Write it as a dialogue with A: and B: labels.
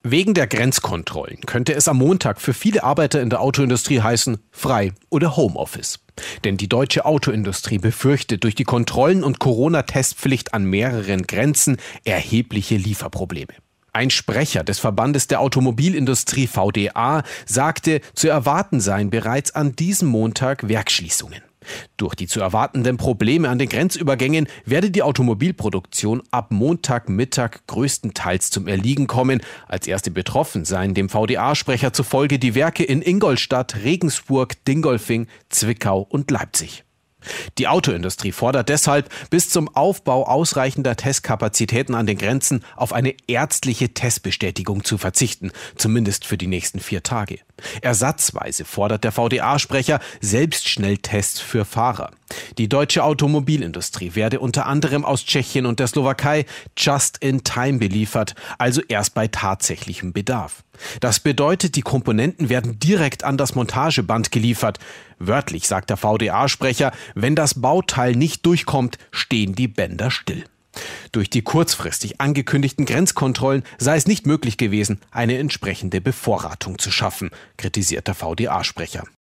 A: Wegen der Grenzkontrollen könnte es am Montag für viele Arbeiter in der Autoindustrie heißen, frei oder Homeoffice. Denn die deutsche Autoindustrie befürchtet durch die Kontrollen und Corona-Testpflicht an mehreren Grenzen erhebliche Lieferprobleme. Ein Sprecher des Verbandes der Automobilindustrie VDA sagte, zu erwarten seien bereits an diesem Montag Werksschließungen. Durch die zu erwartenden Probleme an den Grenzübergängen werde die Automobilproduktion ab Montagmittag größtenteils zum Erliegen kommen. Als erste betroffen seien dem VDA-Sprecher zufolge die Werke in Ingolstadt, Regensburg, Dingolfing, Zwickau und Leipzig. Die Autoindustrie fordert deshalb, bis zum Aufbau ausreichender Testkapazitäten an den Grenzen auf eine ärztliche Testbestätigung zu verzichten, zumindest für die nächsten 4 Tage. Ersatzweise fordert der VDA-Sprecher Selbstschnelltests für Fahrer. Die deutsche Automobilindustrie werde unter anderem aus Tschechien und der Slowakei just in time beliefert, also erst bei tatsächlichem Bedarf. Das bedeutet, die Komponenten werden direkt an das Montageband geliefert. Wörtlich sagt der VDA-Sprecher, wenn das Bauteil nicht durchkommt, stehen die Bänder still. Durch die kurzfristig angekündigten Grenzkontrollen sei es nicht möglich gewesen, eine entsprechende Bevorratung zu schaffen, kritisiert der VDA-Sprecher.